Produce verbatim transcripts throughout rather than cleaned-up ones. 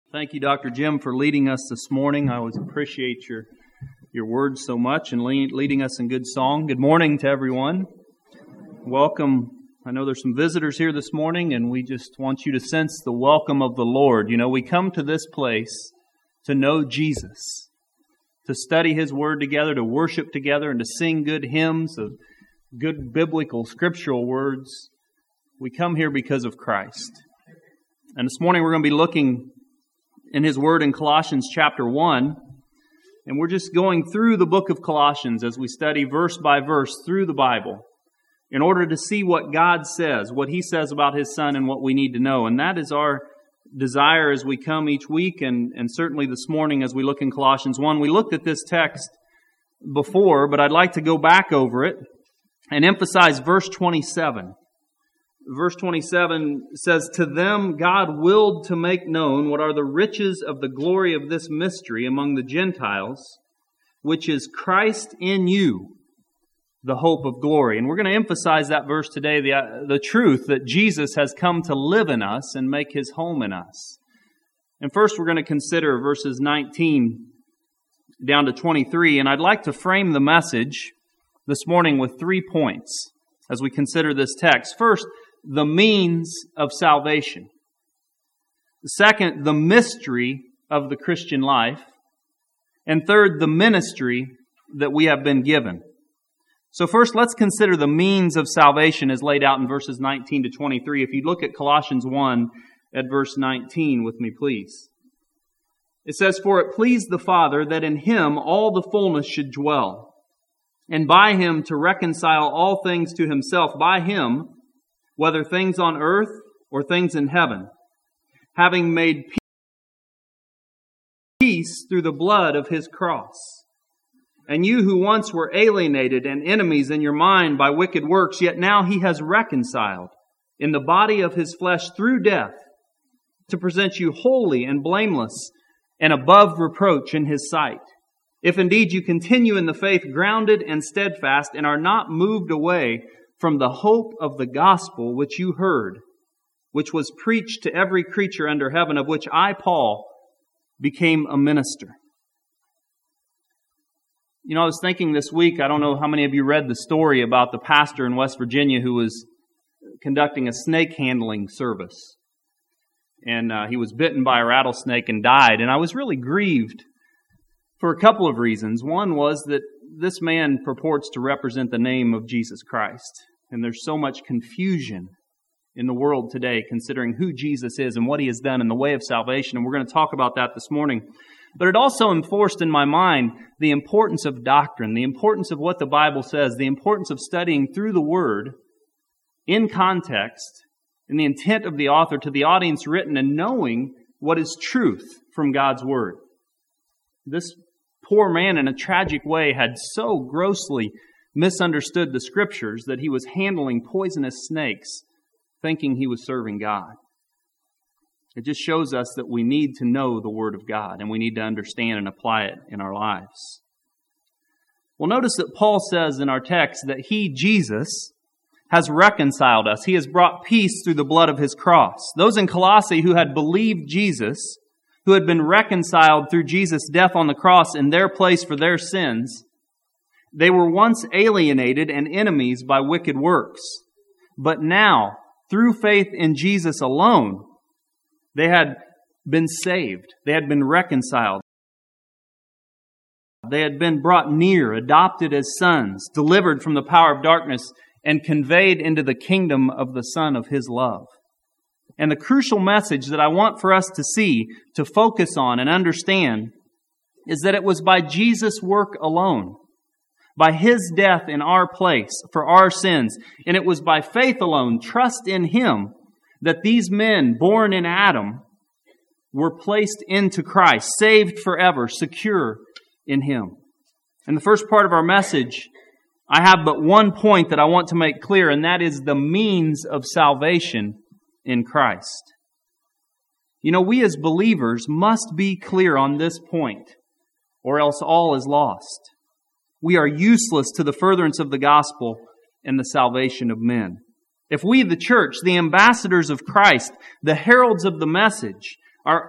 Thank you, Doctor Jim, for leading us this morning. I always appreciate your your words so much and lead, leading us in good song. Good morning to everyone. Welcome. I know there's some visitors here this morning, and we just want you to sense the welcome of the Lord. You know, we come to this place to know Jesus, to study His Word together, to worship together, and to sing good hymns of good biblical, scriptural words. We come here because of Christ. And this morning we're going to be looking in His Word in Colossians chapter one. And we're just going through the book of Colossians as we study verse by verse through the Bible in order to see what God says, what He says about His Son and what we need to know. And that is our desire as we come each week, and, and certainly this morning as we look in Colossians one. We looked at this text before, but I'd like to go back over it and emphasize verse twenty-seven. Verse twenty-seven says, "To them God willed to make known what are the riches of the glory of this mystery among the Gentiles, which is Christ in you, the hope of glory." And we're going to emphasize that verse today, the, the truth that Jesus has come to live in us and make His home in us. And first we're going to consider verses nineteen down to twenty-three. And I'd like to frame the message this morning with three points as we consider this text. First, the means of salvation. Second, the mystery of the Christian life. And third, the ministry that we have been given. So first, let's consider the means of salvation as laid out in verses nineteen to twenty-three. If you look at Colossians one at verse nineteen with me, please. It says, "For it pleased the Father that in Him all the fullness should dwell, and by Him to reconcile all things to Himself, by Him, whether things on earth or things in heaven, having made peace through the blood of His cross. And you who once were alienated and enemies in your mind by wicked works, yet now He has reconciled in the body of His flesh through death, to present you holy and blameless and above reproach in His sight. If indeed you continue in the faith, grounded and steadfast, and are not moved away from the hope of the gospel which you heard, which was preached to every creature under heaven, of which I, Paul, became a minister." You know, I was thinking this week, I don't know how many of you read the story about the pastor in West Virginia who was conducting a snake handling service. And uh, he was bitten by a rattlesnake and died. And I was really grieved for a couple of reasons. One was that this man purports to represent the name of Jesus Christ. And there's so much confusion in the world today considering who Jesus is and what He has done in the way of salvation. And we're going to talk about that this morning. But it also enforced in my mind the importance of doctrine, the importance of what the Bible says, the importance of studying through the Word in context, and the intent of the author to the audience written, and knowing what is truth from God's Word. This poor man, in a tragic way, had so grossly misunderstood the Scriptures that he was handling poisonous snakes, thinking he was serving God. It just shows us that we need to know the Word of God, and we need to understand and apply it in our lives. Well, notice that Paul says in our text that He, Jesus, has reconciled us. He has brought peace through the blood of His cross. Those in Colossae who had believed Jesus, who had been reconciled through Jesus' death on the cross in their place for their sins, they were once alienated and enemies by wicked works. But now, through faith in Jesus alone, they had been saved. They had been reconciled. They had been brought near, adopted as sons, delivered from the power of darkness, and conveyed into the kingdom of the Son of His love. And the crucial message that I want for us to see, to focus on and understand, is that it was by Jesus' work alone, by His death in our place for our sins, and it was by faith alone, trust in Him, that these men born in Adam were placed into Christ, saved forever, secure in Him. In the first part of our message, I have but one point that I want to make clear, and that is the means of salvation in Christ. You know, we as believers must be clear on this point, or else all is lost. We are useless to the furtherance of the gospel and the salvation of men. If we, the church, the ambassadors of Christ, the heralds of the message, are,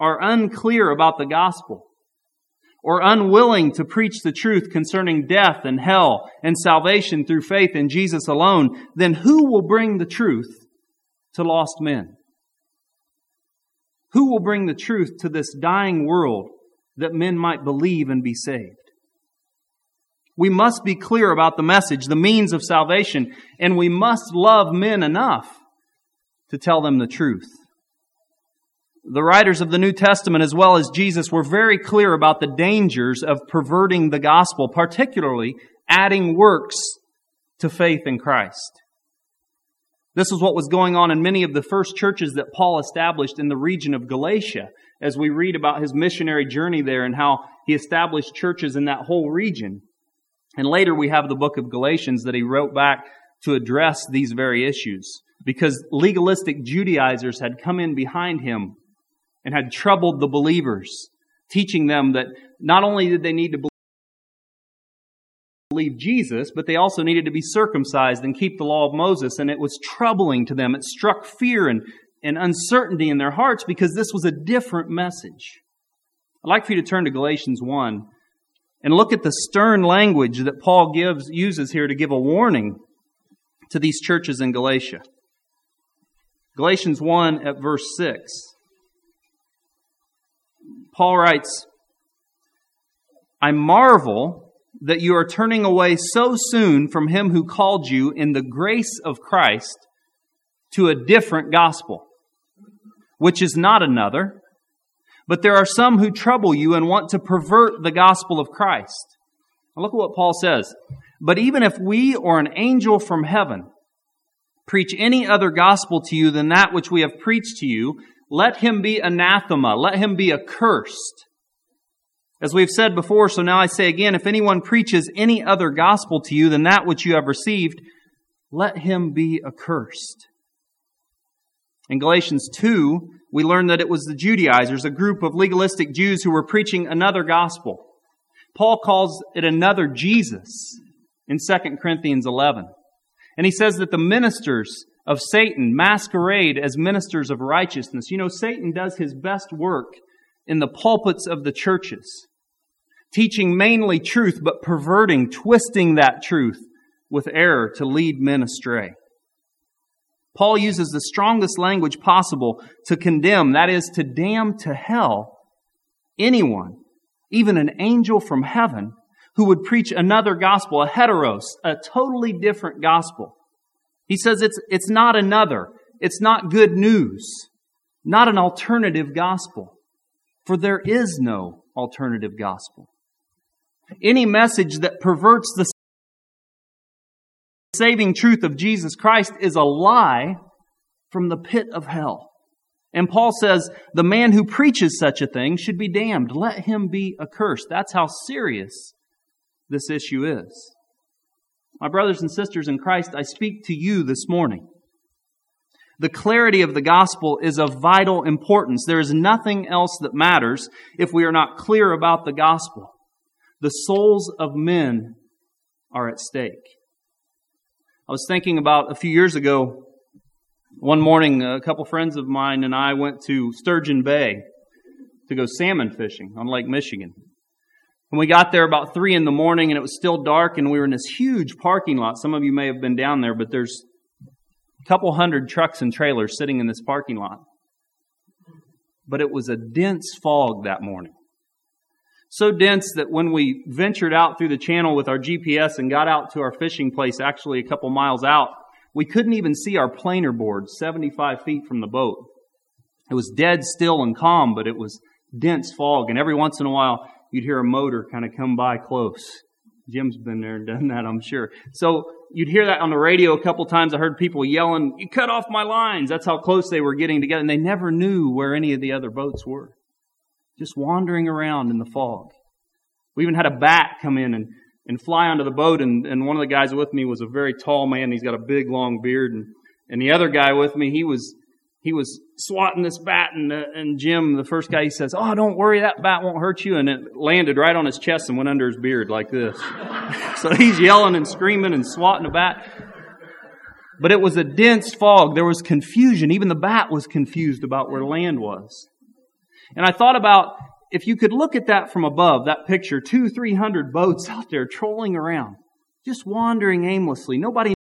are unclear about the gospel, or unwilling to preach the truth concerning death and hell and salvation through faith in Jesus alone, then who will bring the truth to lost men? Who will bring the truth to this dying world that men might believe and be saved? We must be clear about the message, the means of salvation, and we must love men enough to tell them the truth. The writers of the New Testament, as well as Jesus, were very clear about the dangers of perverting the gospel, particularly adding works to faith in Christ. This is what was going on in many of the first churches that Paul established in the region of Galatia, as we read about his missionary journey there and how he established churches in that whole region. And later we have the book of Galatians that he wrote back to address these very issues, because legalistic Judaizers had come in behind him and had troubled the believers, teaching them that not only did they need to believe Jesus, but they also needed to be circumcised and keep the law of Moses. And it was troubling to them. It struck fear and, and uncertainty in their hearts because this was a different message. I'd like for you to turn to Galatians one and look at the stern language that Paul gives uses here to give a warning to these churches in Galatia. Galatians one at verse six. Paul writes, I marvel that you are turning away so soon from him who called you in the grace of Christ to a different gospel, which is not another, but there are some who trouble you and want to pervert the gospel of Christ. Now look at what Paul says. But even if we or an angel from heaven preach any other gospel to you than that which we have preached to you, let him be anathema, let him be accursed. As we've said before, so now I say again, if anyone preaches any other gospel to you than that which you have received, let him be accursed. In Galatians two, we learn that it was the Judaizers, a group of legalistic Jews who were preaching another gospel. Paul calls it another Jesus in Second Corinthians eleven. And he says that the ministers of Satan masquerade as ministers of righteousness. You know, Satan does his best work in the pulpits of the churches, teaching mainly truth, but perverting, twisting that truth with error to lead men astray. Paul uses the strongest language possible to condemn, that is, to damn to hell anyone, even an angel from heaven, who would preach another gospel, a heteros, a totally different gospel. He says it's, it's not another. It's not good news. Not an alternative gospel. For there is no alternative gospel. Any message that perverts the saving truth of Jesus Christ is a lie from the pit of hell. And Paul says the man who preaches such a thing should be damned. Let him be accursed. That's how serious this issue is. My brothers and sisters in Christ, I speak to you this morning. The clarity of the gospel is of vital importance. There is nothing else that matters if we are not clear about the gospel. The souls of men are at stake. I was thinking about a few years ago, one morning, a couple friends of mine and I went to Sturgeon Bay to go salmon fishing on Lake Michigan. When we got there about three in the morning and it was still dark and we were in this huge parking lot. Some of you may have been down there, but there's a couple hundred trucks and trailers sitting in this parking lot. But it was a dense fog that morning. So dense that when we ventured out through the channel with our G P S and got out to our fishing place, actually a couple miles out, we couldn't even see our planer board seventy-five feet from the boat. It was dead still and calm, but it was dense fog. And every once in a while, you'd hear a motor kind of come by close. Jim's been there and done that, I'm sure. So you'd hear that on the radio a couple times. I heard people yelling, "You cut off my lines." That's how close they were getting together. And they never knew where any of the other boats were. Just wandering around in the fog. We even had a bat come in and, and fly onto the boat. And, and one of the guys with me was a very tall man. He's got a big, long beard. And, and the other guy with me, he was he was swatting this bat. And, uh, and Jim, the first guy, he says, "Oh, don't worry, that bat won't hurt you." And it landed right on his chest and went under his beard like this. So he's yelling and screaming and swatting a bat. But it was a dense fog. There was confusion. Even the bat was confused about where land was. And I thought about, if you could look at that from above, that picture, two, three hundred boats out there trolling around, just wandering aimlessly. Nobody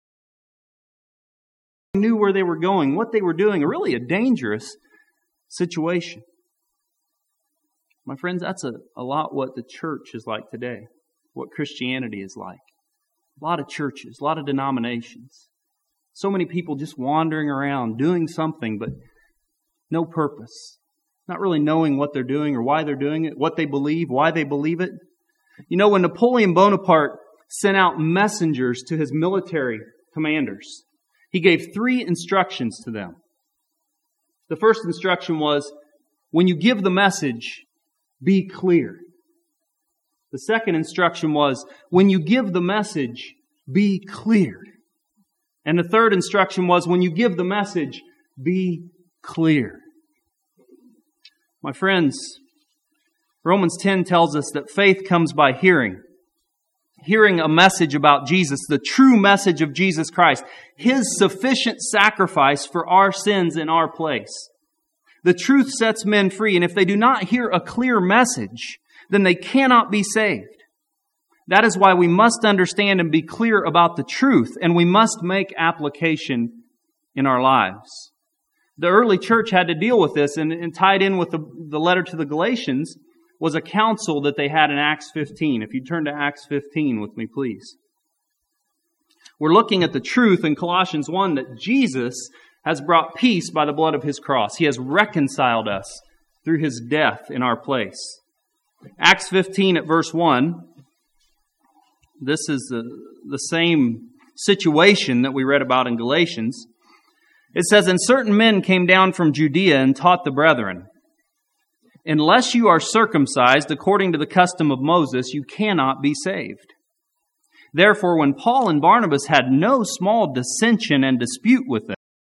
knew where they were going, what they were doing. Really a dangerous situation. My friends, that's a, a lot what the church is like today, what Christianity is like. A lot of churches, a lot of denominations. So many people just wandering around, doing something, but no purpose. Not really knowing what they're doing or why they're doing it, what they believe, why they believe it. You know, when Napoleon Bonaparte sent out messengers to his military commanders, he gave three instructions to them. The first instruction was, when you give the message, be clear. The second instruction was, when you give the message, be clear. And the third instruction was, when you give the message, be clear. My friends, Romans ten tells us that faith comes by hearing. Hearing a message about Jesus, the true message of Jesus Christ, His sufficient sacrifice for our sins in our place. The truth sets men free, and if they do not hear a clear message, then they cannot be saved. That is why we must understand and be clear about the truth, and we must make application in our lives. The early church had to deal with this, and, and tied in with the, the letter to the Galatians was a council that they had in Acts fifteen. If you turn to Acts fifteen with me, please. We're looking at the truth in Colossians one that Jesus has brought peace by the blood of His cross. He has reconciled us through His death in our place. Acts fifteen at verse one. This is the, the same situation that we read about in Galatians. It says, and certain men came down from Judea and taught the brethren, unless you are circumcised according to the custom of Moses, you cannot be saved. Therefore, when Paul and Barnabas had no small dissension and dispute with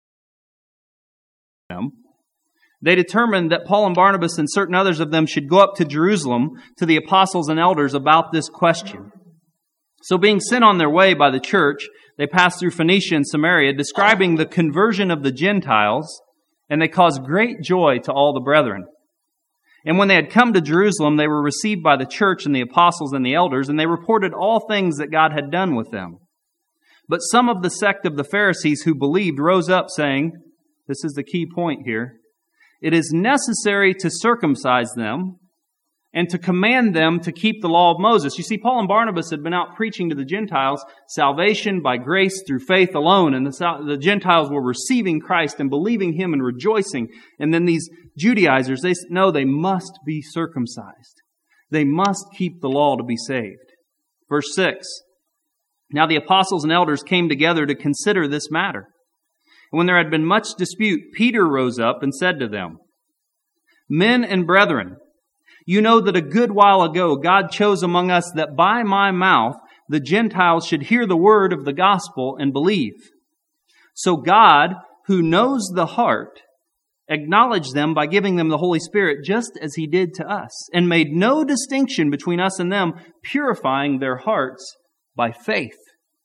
them, they determined that Paul and Barnabas and certain others of them should go up to Jerusalem to the apostles and elders about this question. So being sent on their way by the church, they passed through Phoenicia and Samaria, describing the conversion of the Gentiles, and they caused great joy to all the brethren. And when they had come to Jerusalem, they were received by the church and the apostles and the elders, and they reported all things that God had done with them. But some of the sect of the Pharisees who believed rose up, saying, this is the key point here, it is necessary to circumcise them and to command them to keep the law of Moses. You see, Paul and Barnabas had been out preaching to the Gentiles salvation by grace through faith alone. And the, the Gentiles were receiving Christ and believing Him and rejoicing. And then these Judaizers, they said, no, they must be circumcised. They must keep the law to be saved. Verse six. Now the apostles and elders came together to consider this matter. And when there had been much dispute, Peter rose up and said to them, men and brethren, you know that a good while ago God chose among us that by my mouth the Gentiles should hear the word of the gospel and believe. So God, who knows the heart, acknowledged them by giving them the Holy Spirit just as He did to us, and made no distinction between us and them, purifying their hearts by faith.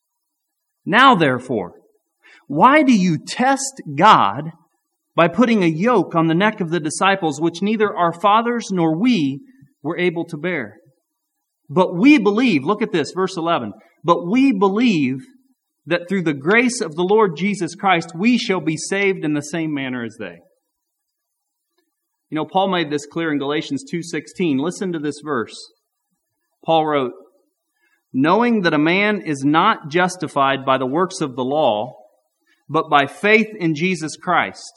Now therefore, why do you test God by putting a yoke on the neck of the disciples, which neither our fathers nor we were able to bear? But we believe, look at this, verse eleven, but we believe that through the grace of the Lord Jesus Christ, we shall be saved in the same manner as they. You know, Paul made this clear in Galatians two sixteen. Listen to this verse. Paul wrote, knowing that a man is not justified by the works of the law, but by faith in Jesus Christ.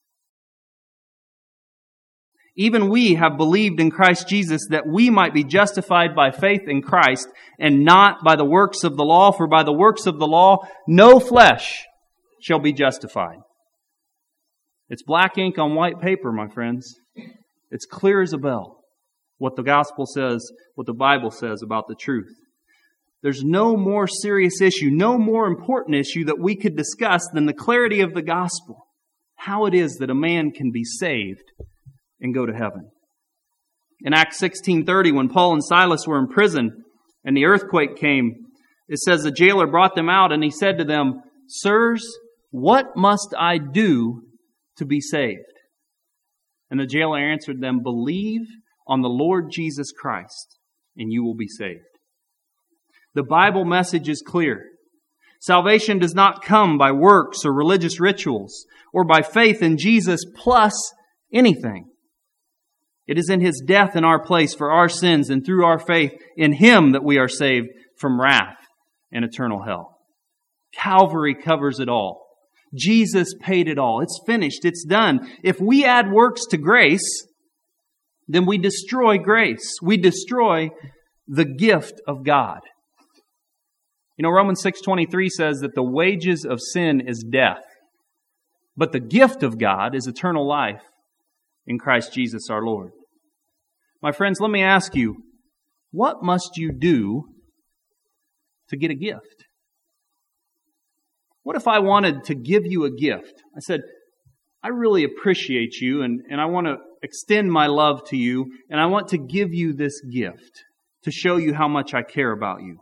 Even we have believed in Christ Jesus that we might be justified by faith in Christ and not by the works of the law, for by the works of the law no flesh shall be justified. It's black ink on white paper, my friends. It's clear as a bell what the gospel says, what the Bible says about the truth. There's no more serious issue, no more important issue that we could discuss than the clarity of the gospel. How it is that a man can be saved and go to heaven. In Acts sixteen thirty, when Paul and Silas were in prison and the earthquake came, it says the jailer brought them out and he said to them, sirs, what must I do to be saved? And the jailer answered them, "Believe on the Lord Jesus Christ, and you will be saved." The Bible message is clear. Salvation does not come by works or religious rituals or by faith in Jesus plus anything. It is in His death in our place for our sins and through our faith in Him that we are saved from wrath and eternal hell. Calvary covers it all. Jesus paid it all. It's finished. It's done. If we add works to grace, then we destroy grace. We destroy the gift of God. You know, Romans six twenty-three says that the wages of sin is death, but the gift of God is eternal life in Christ Jesus our Lord. My friends, let me ask you, what must you do to get a gift? What if I wanted to give you a gift? I said, I really appreciate you and, and I want to extend my love to you and I want to give you this gift to show you how much I care about you.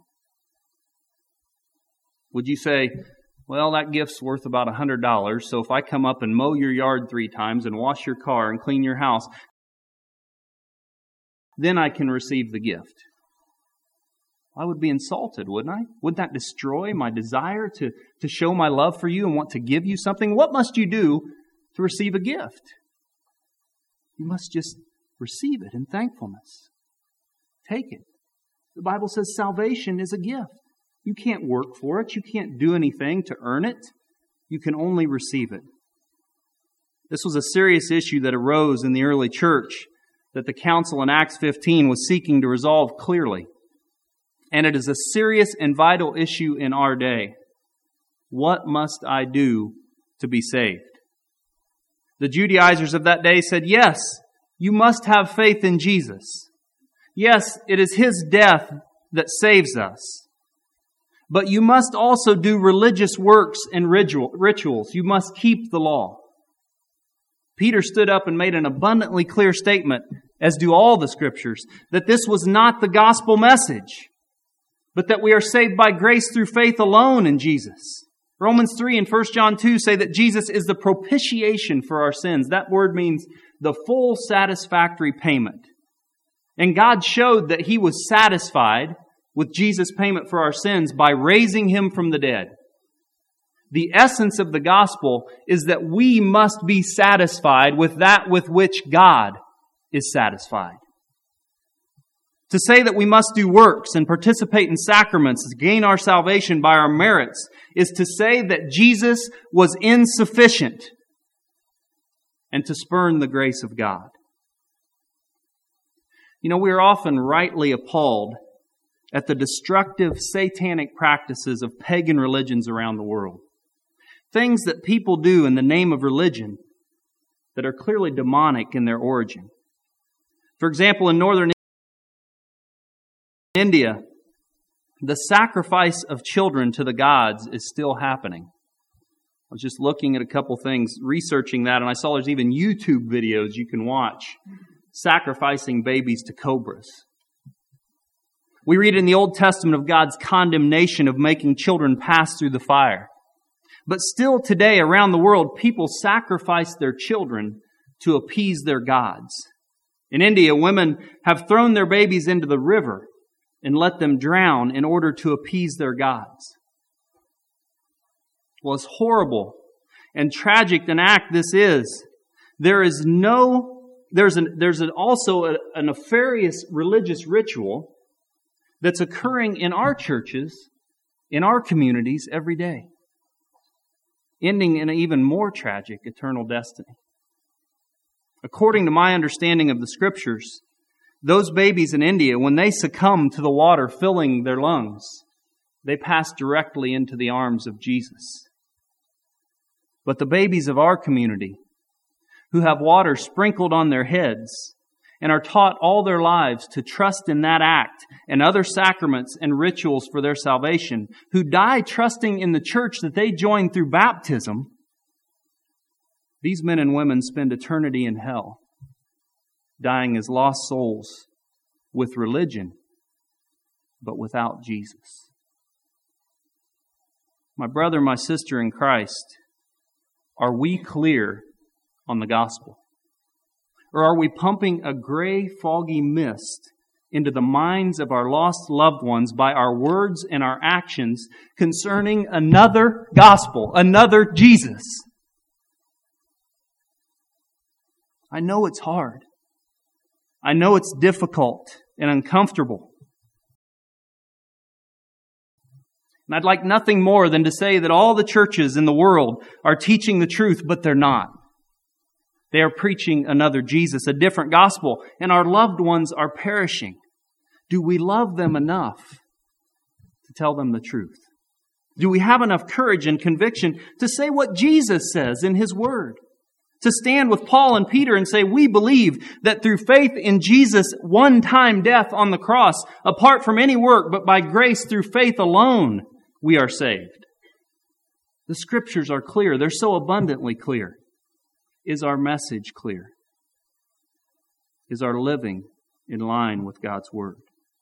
Would you say, well, that gift's worth about one hundred dollars, so if I come up and mow your yard three times and wash your car and clean your house, then I can receive the gift? I would be insulted, wouldn't I? Would that destroy my desire to, to show my love for you and want to give you something? What must you do to receive a gift? You must just receive it in thankfulness. Take it. The Bible says salvation is a gift. You can't work for it. You can't do anything to earn it. You can only receive it. This was a serious issue that arose in the early church that the council in Acts fifteen was seeking to resolve clearly. And it is a serious and vital issue in our day. What must I do to be saved? The Judaizers of that day said, yes, you must have faith in Jesus. Yes, it is His death that saves us. But you must also do religious works and ritual, rituals. You must keep the law. Peter stood up and made an abundantly clear statement, as do all the Scriptures, that this was not the gospel message, but that we are saved by grace through faith alone in Jesus. Romans three and First John two say that Jesus is the propitiation for our sins. That word means the full satisfactory payment. And God showed that He was satisfied with Jesus' payment for our sins by raising Him from the dead. The essence of the gospel is that we must be satisfied with that with which God is satisfied. To say that we must do works and participate in sacraments to gain our salvation by our merits is to say that Jesus was insufficient and to spurn the grace of God. You know, we are often rightly appalled at the destructive satanic practices of pagan religions around the world. Things that people do in the name of religion that are clearly demonic in their origin. For example, in northern India, the sacrifice of children to the gods is still happening. I was just looking at a couple things, researching that, and I saw there's even YouTube videos you can watch sacrificing babies to cobras. We read in the Old Testament of God's condemnation of making children pass through the fire. But still today around the world, people sacrifice their children to appease their gods. In India, women have thrown their babies into the river and let them drown in order to appease their gods. Well, as horrible and tragic an act this is, there is no, there's an, there's an also a, a nefarious religious ritual that's occurring in our churches, in our communities every day, ending in an even more tragic eternal destiny. According to my understanding of the Scriptures, those babies in India, when they succumb to the water filling their lungs, they pass directly into the arms of Jesus. But the babies of our community, who have water sprinkled on their heads and are taught all their lives to trust in that act and other sacraments and rituals for their salvation, who die trusting in the church that they joined through baptism, these men and women spend eternity in hell, dying as lost souls with religion, but without Jesus. My brother, my sister in Christ, are we clear on the gospel? Or are we pumping a gray, foggy mist into the minds of our lost loved ones by our words and our actions concerning another gospel, another Jesus? I know it's hard. I know it's difficult and uncomfortable. And I'd like nothing more than to say that all the churches in the world are teaching the truth, but they're not. They are preaching another Jesus, a different gospel, and our loved ones are perishing. Do we love them enough to tell them the truth? Do we have enough courage and conviction to say what Jesus says in His Word? To stand with Paul and Peter and say, we believe that through faith in Jesus' one-time death on the cross, apart from any work, but by grace through faith alone, we are saved. The Scriptures are clear. They're so abundantly clear. Is our message clear? Is our living in line with God's Word?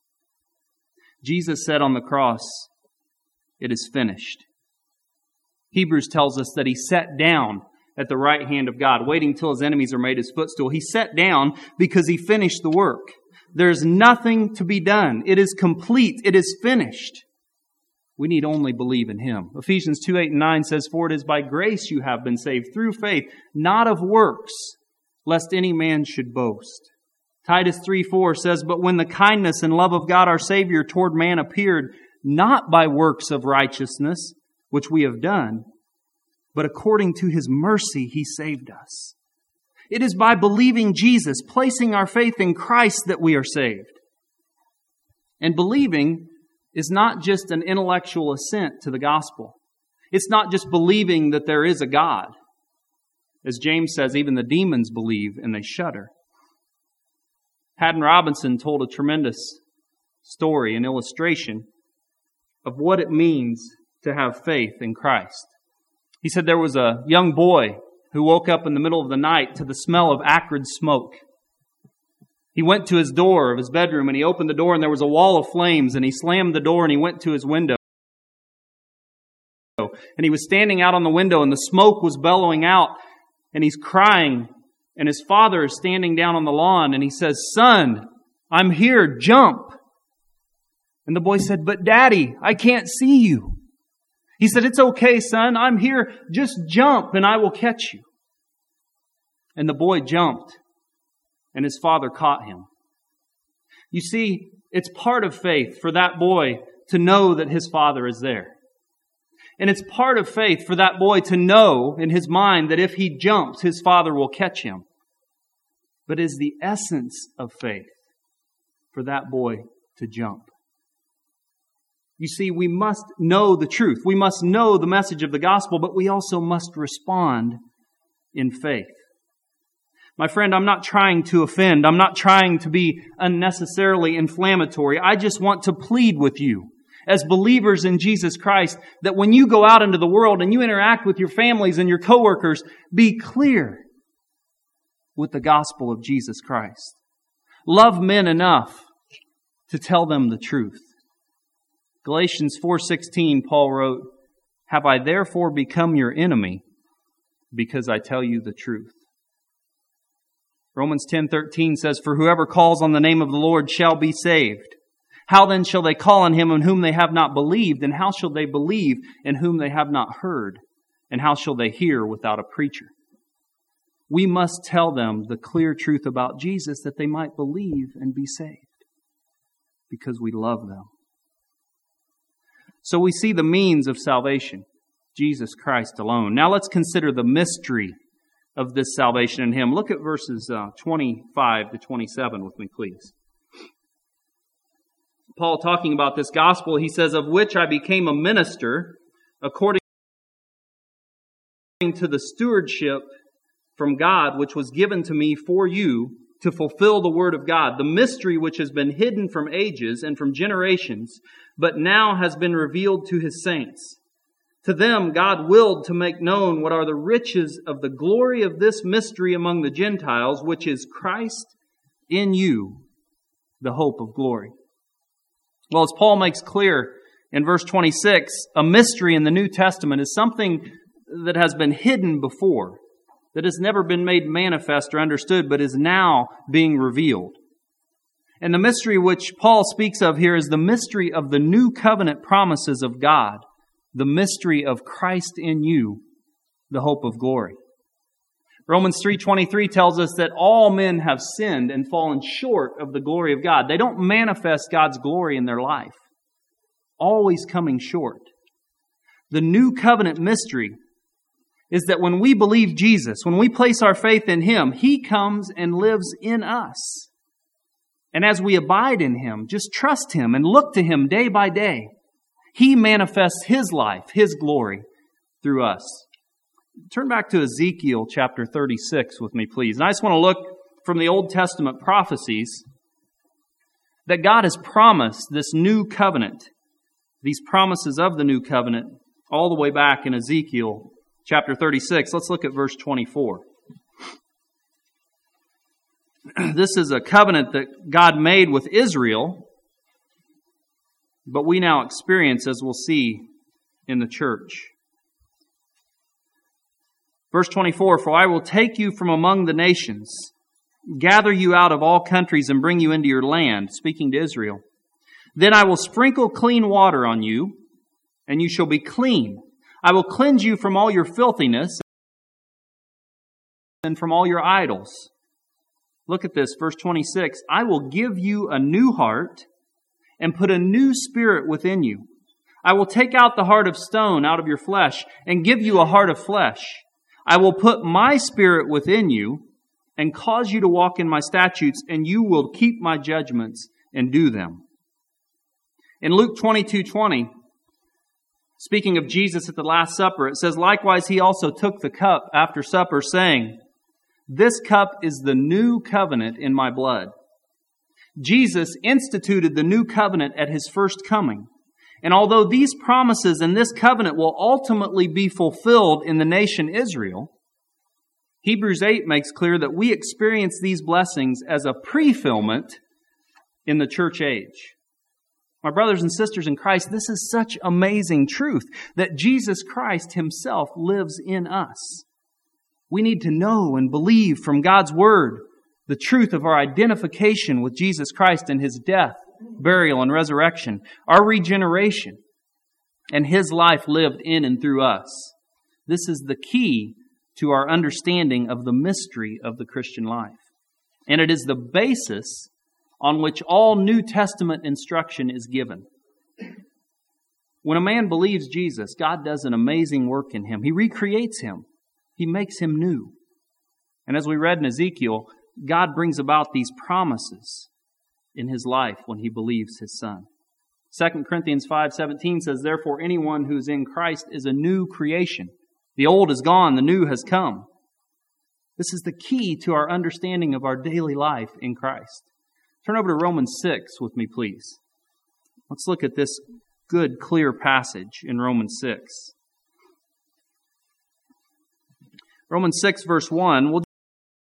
Jesus said on the cross, it is finished. Hebrews tells us that He sat down at the right hand of God, waiting till His enemies are made His footstool. He sat down because He finished the work. There's nothing to be done. It is complete. It is finished. We need only believe in Him. Ephesians two, eight, and nine says, for it is by grace you have been saved through faith, not of works, lest any man should boast. Titus three, four says, but when the kindness and love of God our Savior toward man appeared, not by works of righteousness, which we have done, but according to His mercy He saved us. It is by believing Jesus, placing our faith in Christ, that we are saved. And believing is not just an intellectual assent to the gospel. It's not just believing that there is a God. As James says, even the demons believe and they shudder. Haddon Robinson told a tremendous story, an illustration of what it means to have faith in Christ. He said there was a young boy who woke up in the middle of the night to the smell of acrid smoke. He went to his door of his bedroom and he opened the door and there was a wall of flames, and he slammed the door and he went to his window. And he was standing out on the window and the smoke was bellowing out and he's crying, and his father is standing down on the lawn and he says, son, I'm here, jump. And the boy said, but Daddy, I can't see you. He said, it's okay, son, I'm here, just jump and I will catch you. And the boy jumped. And his father caught him. You see, it's part of faith for that boy to know that his father is there. And it's part of faith for that boy to know in his mind that if he jumps, his father will catch him. But it's the essence of faith for that boy to jump. You see, we must know the truth. We must know the message of the gospel, but we also must respond in faith. My friend, I'm not trying to offend. I'm not trying to be unnecessarily inflammatory. I just want to plead with you as believers in Jesus Christ that when you go out into the world and you interact with your families and your coworkers, be clear with the gospel of Jesus Christ. Love men enough to tell them the truth. Galatians four sixteen, Paul wrote, have I therefore become your enemy because I tell you the truth? Romans ten thirteen says, for whoever calls on the name of the Lord shall be saved. How then shall they call on Him in whom they have not believed? And how shall they believe in whom they have not heard? And how shall they hear without a preacher? We must tell them the clear truth about Jesus that they might believe and be saved because we love them. So we see the means of salvation, Jesus Christ alone. Now let's consider the mystery of this salvation in Him. Look at verses uh, twenty-five to twenty-seven with me, please. Paul, talking about this gospel, he says, of which I became a minister according to the stewardship from God, which was given to me for you to fulfill the word of God, the mystery which has been hidden from ages and from generations, but now has been revealed to His saints. To them God willed to make known what are the riches of the glory of this mystery among the Gentiles, which is Christ in you, the hope of glory. Well, as Paul makes clear in verse twenty-six, a mystery in the New Testament is something that has been hidden before. that has never been made manifest or understood, but is now being revealed. And the mystery which Paul speaks of here is the mystery of the new covenant promises of God, the mystery of Christ in you, the hope of glory. Romans three twenty-three tells us that all men have sinned and fallen short of the glory of God. They don't manifest God's glory in their life, always coming short. The new covenant mystery is that when we believe Jesus, when we place our faith in Him, He comes and lives in us. And as we abide in Him, just trust Him and look to Him day by day, He manifests His life, His glory through us. Turn back to Ezekiel chapter thirty-six with me, please. And I just want to look from the Old Testament prophecies that God has promised this new covenant, these promises of the new covenant, all the way back in Ezekiel chapter thirty-six. Let's look at verse twenty-four. This is a covenant that God made with Israel, but we now experience, as we'll see, in the church. Verse twenty-four, "For I will take you from among the nations, gather you out of all countries, and bring you into your land," speaking to Israel. "Then I will sprinkle clean water on you, and you shall be clean. I will cleanse you from all your filthiness and from all your idols." Look at this, verse twenty-six. "I will give you a new heart and put a new spirit within you. I will take out the heart of stone out of your flesh and give you a heart of flesh. I will put my spirit within you and cause you to walk in my statutes, and you will keep my judgments and do them." In Luke twenty-two twenty, speaking of Jesus at the Last Supper, it says, "Likewise he also took the cup after supper, saying, 'This cup is the new covenant in my blood.'" Jesus instituted the new covenant at His first coming. And although these promises and this covenant will ultimately be fulfilled in the nation Israel, Hebrews eight makes clear that we experience these blessings as a pre-fulfillment in the church age. My brothers and sisters in Christ, this is such amazing truth that Jesus Christ Himself lives in us. We need to know and believe from God's Word the truth of our identification with Jesus Christ and His death, burial, and resurrection, our regeneration, and His life lived in and through us. This is the key to our understanding of the mystery of the Christian life. And it is the basis on which all New Testament instruction is given. When a man believes Jesus, God does an amazing work in him. He recreates him. He makes him new. And as we read in Ezekiel, God brings about these promises in his life when he believes His Son. Second Corinthians five seventeen says, "Therefore anyone who is in Christ is a new creation. The old is gone, the new has come." This is the key to our understanding of our daily life in Christ. Turn over to Romans six with me, please. Let's look at this good, clear passage in Romans six. Romans six, verse one. We'll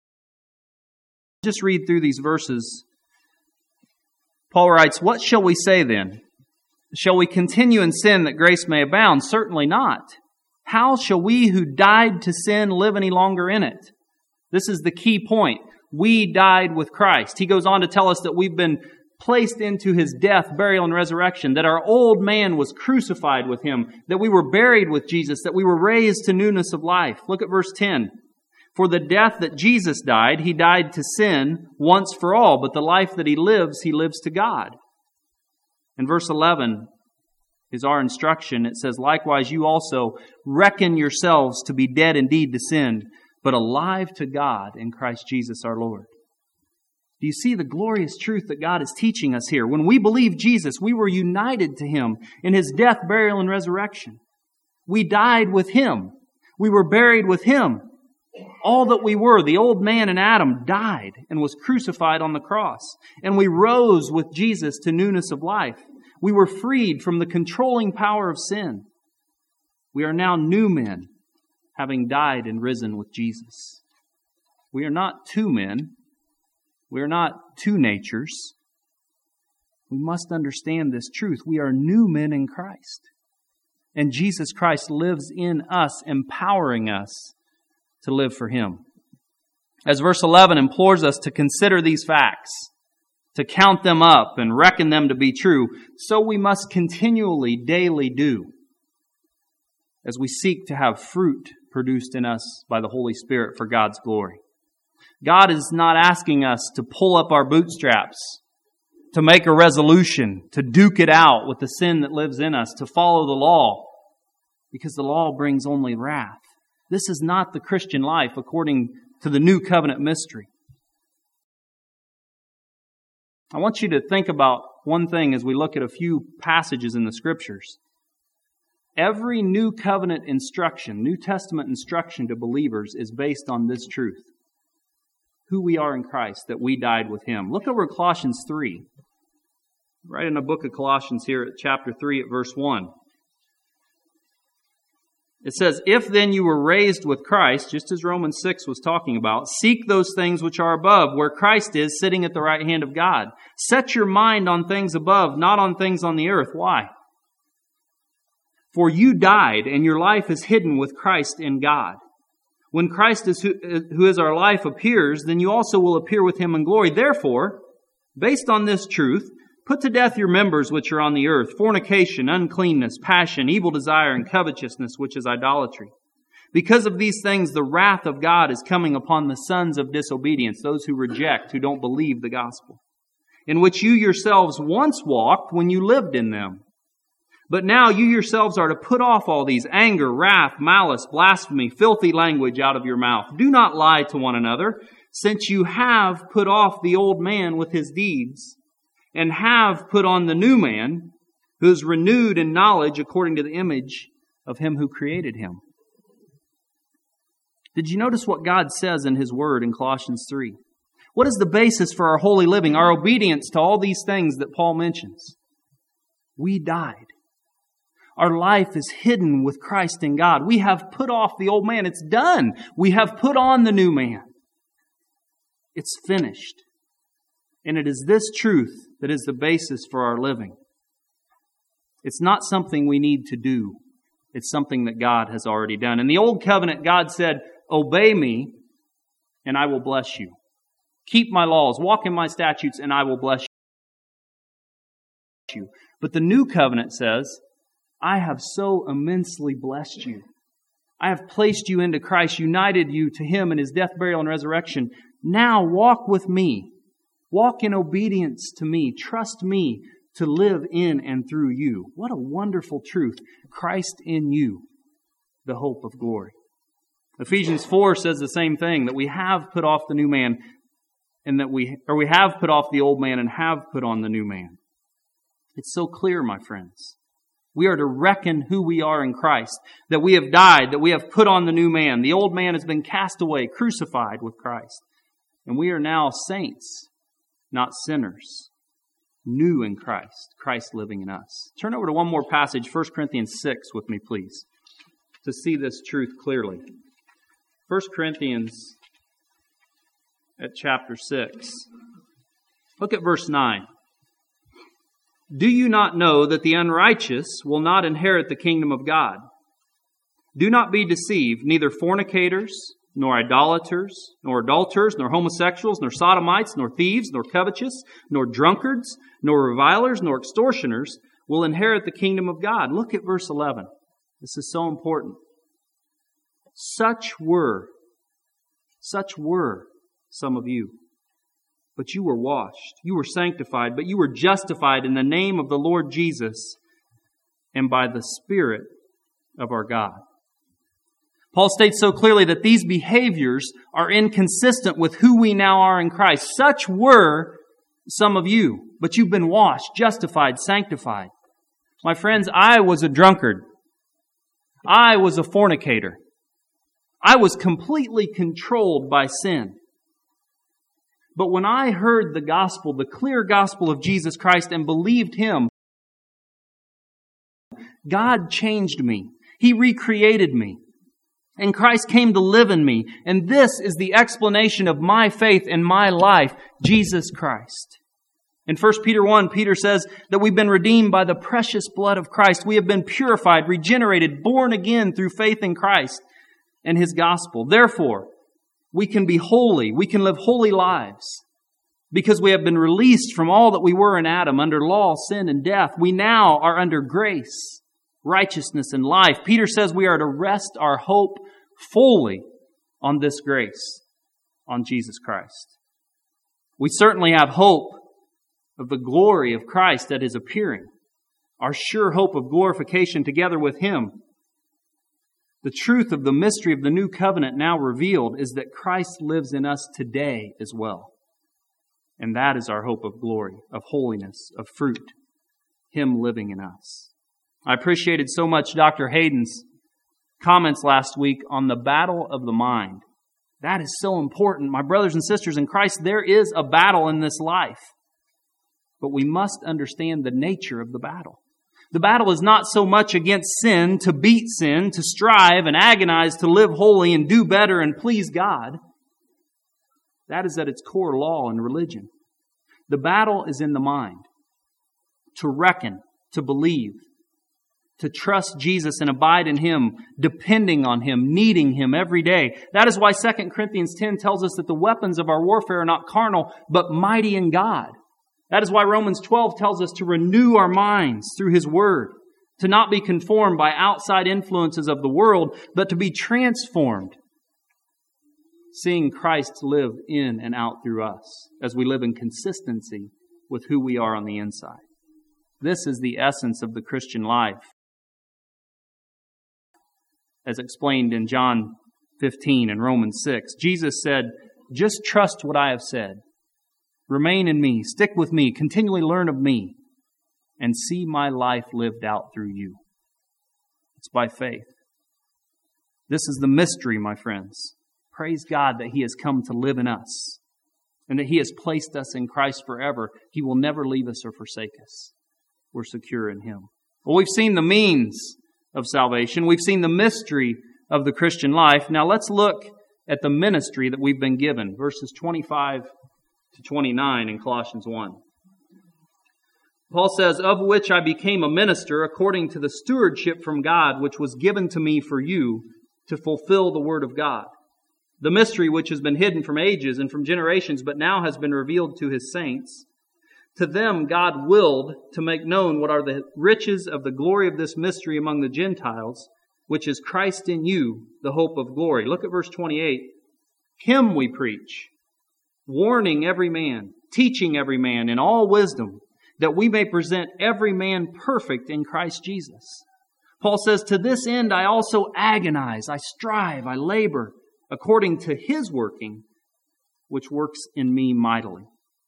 just read through these verses. Paul writes, "What shall we say then? Shall we continue in sin that grace may abound? Certainly not. How shall we who died to sin live any longer in it?" This is the key point. We died with Christ. He goes on to tell us that we've been placed into His death, burial, and resurrection, that our old man was crucified with Him, that we were buried with Jesus, that we were raised to newness of life. Look at verse ten. "For the death that Jesus died, He died to sin once for all, but the life that He lives, He lives to God." And verse eleven is our instruction. It says, "Likewise you also reckon yourselves to be dead indeed to sin, but alive to God in Christ Jesus our Lord." Do you see the glorious truth that God is teaching us here? When we believe Jesus, we were united to Him in His death, burial, and resurrection. We died with Him. We were buried with Him. All that we were, the old man in Adam, died and was crucified on the cross. And we rose with Jesus to newness of life. We were freed from the controlling power of sin. We are now new men, having died and risen with Jesus. We are not two men. We are not two natures. We must understand this truth. We are new men in Christ. And Jesus Christ lives in us, empowering us to live for Him. As verse eleven implores us to consider these facts, to count them up and reckon them to be true, so we must continually, daily do, as we seek to have fruit produced in us by the Holy Spirit for God's glory. God is not asking us to pull up our bootstraps, to make a resolution, to duke it out with the sin that lives in us, to follow the law, because the law brings only wrath. This is not the Christian life according to the new covenant mystery. I want you to think about one thing as we look at a few passages in the Scriptures. Every new covenant instruction, New Testament instruction to believers is based on this truth. Who we are in Christ, that we died with Him. Look over at Colossians three. Right in the book of Colossians here at chapter three at verse one. It says, "If then you were raised with Christ," just as Romans six was talking about, "seek those things which are above, where Christ is sitting at the right hand of God. Set your mind on things above, not on things on the earth." Why? "For you died, and your life is hidden with Christ in God. When Christ, is who, who is our life, appears, then you also will appear with Him in glory. Therefore, based on this truth, put to death your members which are on the earth, fornication, uncleanness, passion, evil desire, and covetousness, which is idolatry. Because of these things, the wrath of God is coming upon the sons of disobedience," those who reject, who don't believe the gospel, "in which you yourselves once walked when you lived in them. But now you yourselves are to put off all these: anger, wrath, malice, blasphemy, filthy language out of your mouth. Do not lie to one another, since you have put off the old man with his deeds, and have put on the new man, who is renewed in knowledge according to the image of Him who created him." Did you notice what God says in His Word in Colossians three? What is the basis for our holy living, our obedience to all these things that Paul mentions? We died. Our life is hidden with Christ in God. We have put off the old man. It's done. We have put on the new man. It's finished. And it is this truth that is the basis for our living. It's not something we need to do. It's something that God has already done. In the Old Covenant, God said, "Obey me, and I will bless you. Keep my laws, walk in my statutes, and I will bless you." But the New Covenant says, "I have so immensely blessed you. I have placed you into Christ, united you to Him in His death, burial, and resurrection. Now walk with me. Walk in obedience to me. Trust me to live in and through you." What a wonderful truth. Christ in you, the hope of glory. Ephesians four says the same thing, that we have put off the new man, and that we, or we have put off the old man and have put on the new man. It's so clear, my friends. We are to reckon who we are in Christ, that we have died, that we have put on the new man. The old man has been cast away, crucified with Christ. And we are now saints, not sinners, new in Christ, Christ living in us. Turn over to one more passage, First Corinthians six with me, please, to see this truth clearly. First Corinthians at chapter six. Look at verse nine. "Do you not know that the unrighteous will not inherit the kingdom of God? Do not be deceived, neither fornicators, nor idolaters, nor adulterers, nor homosexuals, nor sodomites, nor thieves, nor covetous, nor drunkards, nor revilers, nor extortioners will inherit the kingdom of God." Look at verse eleven. This is so important. Such were, such were some of you. But you were washed, you were sanctified, but you were justified in the name of the Lord Jesus and by the Spirit of our God. Paul states so clearly that these behaviors are inconsistent with who we now are in Christ. Such were some of you, but you've been washed, justified, sanctified. My friends, I was a drunkard. I was a fornicator. I was completely controlled by sin. But when I heard the gospel, the clear gospel of Jesus Christ, and believed Him, God changed me. He recreated me. And Christ came to live in me. And this is the explanation of my faith and my life, Jesus Christ. In First Peter one, Peter says that we've been redeemed by the precious blood of Christ. We have been purified, regenerated, born again through faith in Christ. and His gospel. Therefore, we can be holy. We can live holy lives. Because we have been released from all that we were in Adam, under law, sin, and death. We now are under grace, righteousness, and life. Peter says we are to rest our hope fully on this grace, on Jesus Christ. We certainly have hope of the glory of Christ at His appearing, our sure hope of glorification together with Him. The truth of the mystery of the new covenant now revealed is that Christ lives in us today as well. And that is our hope of glory, of holiness, of fruit, Him living in us. I appreciated so much Doctor Hayden's comments last week on the battle of the mind. That is so important. My brothers and sisters in Christ, there is a battle in this life. But we must understand the nature of the battle. The battle is not so much against sin, to beat sin, to strive and agonize, to live holy and do better and please God. That is at its core law and religion. The battle is in the mind. To reckon, to believe, to trust Jesus and abide in Him, depending on Him, needing Him every day. That is why Second Corinthians ten tells us that the weapons of our warfare are not carnal, but mighty in God. That is why Romans twelve tells us to renew our minds through His Word, to not be conformed by outside influences of the world, but to be transformed, seeing Christ live in and out through us as we live in consistency with who we are on the inside. This is the essence of the Christian life, as explained in John fifteen and Romans six. Jesus said, just trust what I have said. Remain in me, stick with me, continually learn of me, and see my life lived out through you. It's by faith. This is the mystery, my friends. Praise God that He has come to live in us and that He has placed us in Christ forever. He will never leave us or forsake us. We're secure in Him. Well, we've seen the means of salvation. We've seen the mystery of the Christian life. Now let's look at the ministry that we've been given. Verses twenty-five to twenty-nine in Colossians one. Paul says, of which I became a minister according to the stewardship from God, which was given to me for you to fulfill the word of God. The mystery which has been hidden from ages and from generations, but now has been revealed to His saints. To them God willed to make known what are the riches of the glory of this mystery among the Gentiles, which is Christ in you, the hope of glory. Look at verse twenty-eight. Him we preach, warning every man, teaching every man in all wisdom, that we may present every man perfect in Christ Jesus. Paul says, to this end I also agonize, I strive, I labor, according to His working, which works in me mightily.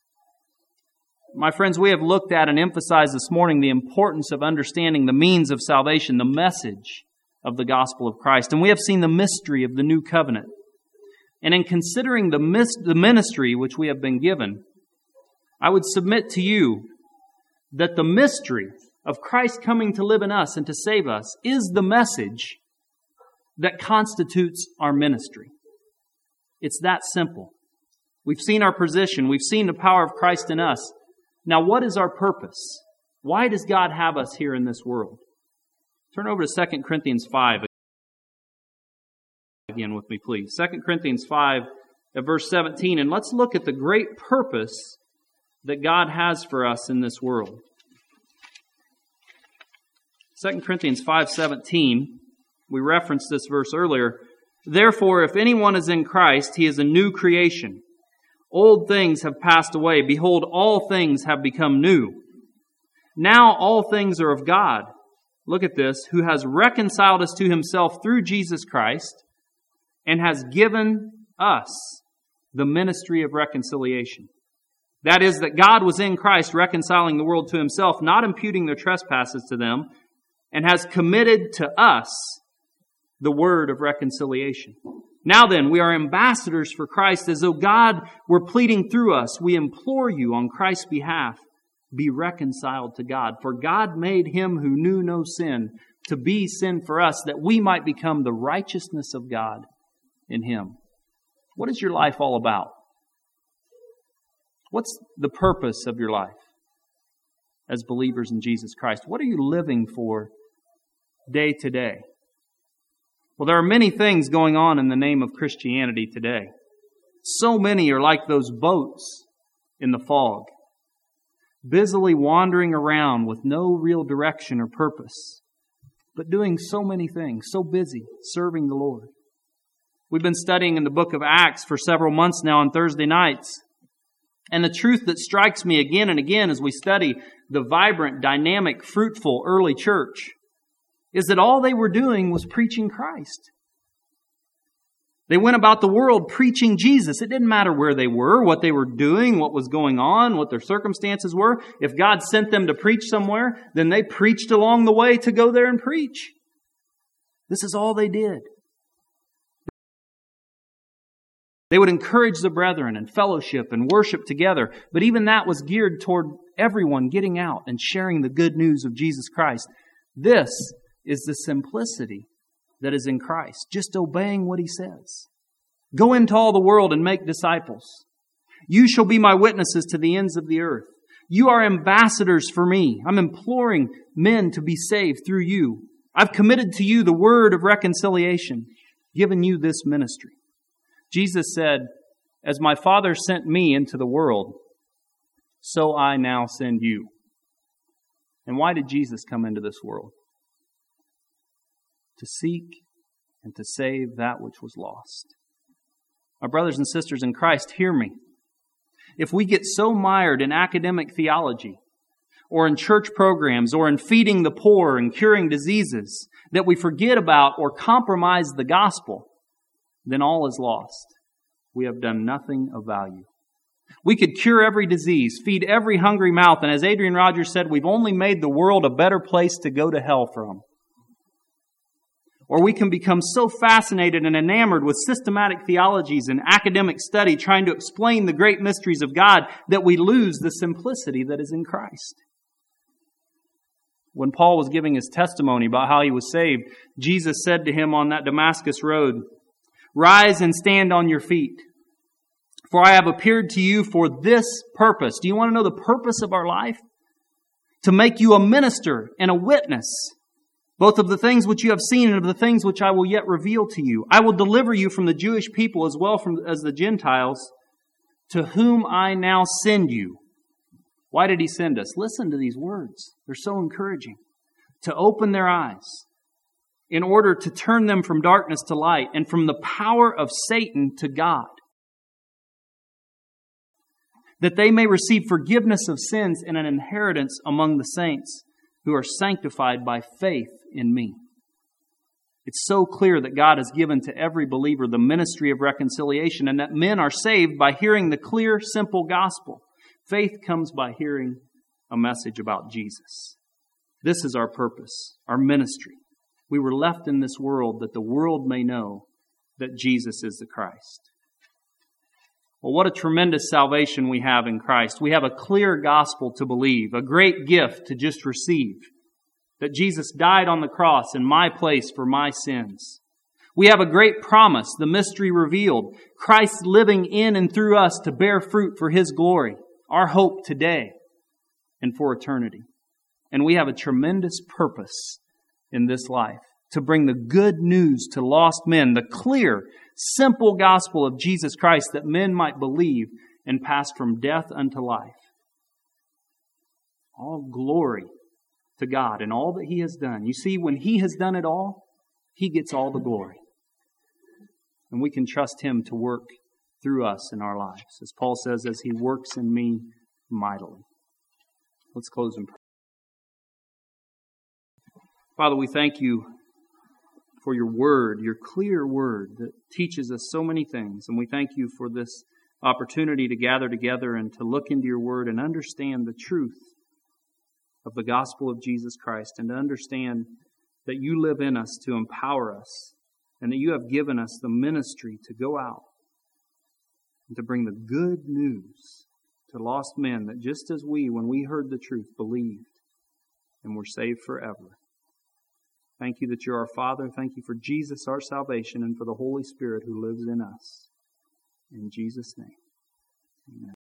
My friends, we have looked at and emphasized this morning the importance of understanding the means of salvation, the message of the gospel of Christ. And we have seen the mystery of the new covenant. And in considering the, mis- the ministry which we have been given, I would submit to you that the mystery of Christ coming to live in us and to save us is the message that constitutes our ministry. It's that simple. We've seen our position. We've seen the power of Christ in us. Now, what is our purpose? Why does God have us here in this world? Turn over to Second Corinthians five again with me, please. Second Corinthians five, at verse seventeen, and let's look at the great purpose that God has for us in this world. Second Corinthians five seventeen, we referenced this verse earlier. Therefore, if anyone is in Christ, he is a new creation. Old things have passed away. Behold, all things have become new. Now all things are of God. Look at this, who has reconciled us to Himself through Jesus Christ and has given us the ministry of reconciliation. That is, that God was in Christ reconciling the world to Himself, not imputing their trespasses to them, and has committed to us the word of reconciliation. Now then, we are ambassadors for Christ, as though God were pleading through us. We implore you on Christ's behalf, be reconciled to God. For God made Him who knew no sin to be sin for us, that we might become the righteousness of God in Him. What is your life all about? What's the purpose of your life as believers in Jesus Christ? What are you living for day to day? Well, there are many things going on in the name of Christianity today. So many are like those boats in the fog, busily wandering around with no real direction or purpose, but doing so many things, so busy serving the Lord. We've been studying in the book of Acts for several months now on Thursday nights. And the truth that strikes me again and again as we study the vibrant, dynamic, fruitful early church is that all they were doing was preaching Christ. They went about the world preaching Jesus. It didn't matter where they were, what they were doing, what was going on, what their circumstances were. If God sent them to preach somewhere, then they preached along the way to go there and preach. This is all they did. They would encourage the brethren and fellowship and worship together. But even that was geared toward everyone getting out and sharing the good news of Jesus Christ. This is the simplicity that is in Christ. Just obeying what He says. Go into all the world and make disciples. You shall be my witnesses to the ends of the earth. You are ambassadors for me. I'm imploring men to be saved through you. I've committed to you the word of reconciliation, given you this ministry. Jesus said, as my Father sent me into the world, so I now send you. And why did Jesus come into this world? To seek and to save that which was lost. My brothers and sisters in Christ, hear me. If we get so mired in academic theology, or in church programs, or in feeding the poor and curing diseases, that we forget about or compromise the gospel, then all is lost. We have done nothing of value. We could cure every disease, feed every hungry mouth, and as Adrian Rogers said, we've only made the world a better place to go to hell from. Or we can become so fascinated and enamored with systematic theologies and academic study trying to explain the great mysteries of God that we lose the simplicity that is in Christ. When Paul was giving his testimony about how he was saved, Jesus said to him on that Damascus road, "Rise and stand on your feet, for I have appeared to you for this purpose." Do you want to know the purpose of our life? To make you a minister and a witness, both of the things which you have seen and of the things which I will yet reveal to you. I will deliver you from the Jewish people as well from, as the Gentiles, to whom I now send you. Why did He send us? Listen to these words. They're so encouraging. To open their eyes, in order to turn them from darkness to light and from the power of Satan to God, that they may receive forgiveness of sins and an inheritance among the saints who are sanctified by faith in me. It's so clear that God has given to every believer the ministry of reconciliation and that men are saved by hearing the clear, simple gospel. Faith comes by hearing a message about Jesus. This is our purpose, our ministry. We were left in this world that the world may know that Jesus is the Christ. Well, what a tremendous salvation we have in Christ. We have a clear gospel to believe, a great gift to just receive. That Jesus died on the cross in my place for my sins. We have a great promise, the mystery revealed. Christ living in and through us to bear fruit for His glory. Our hope today and for eternity. And we have a tremendous purpose in this life. To bring the good news to lost men. The clear, simple gospel of Jesus Christ that men might believe and pass from death unto life. All glory to God and all that He has done. You see, when He has done it all, He gets all the glory. And we can trust Him to work through us in our lives. As Paul says, as He works in me mightily. Let's close in prayer. Father, we thank You for Your word, Your clear word that teaches us so many things. And we thank You for this opportunity to gather together and to look into Your word and understand the truth of the gospel of Jesus Christ and to understand that You live in us to empower us and that You have given us the ministry to go out and to bring the good news to lost men that just as we, when we heard the truth, believed and were saved forever. Thank You that You're our Father. Thank You for Jesus, our salvation, and for the Holy Spirit who lives in us. In Jesus' name, amen.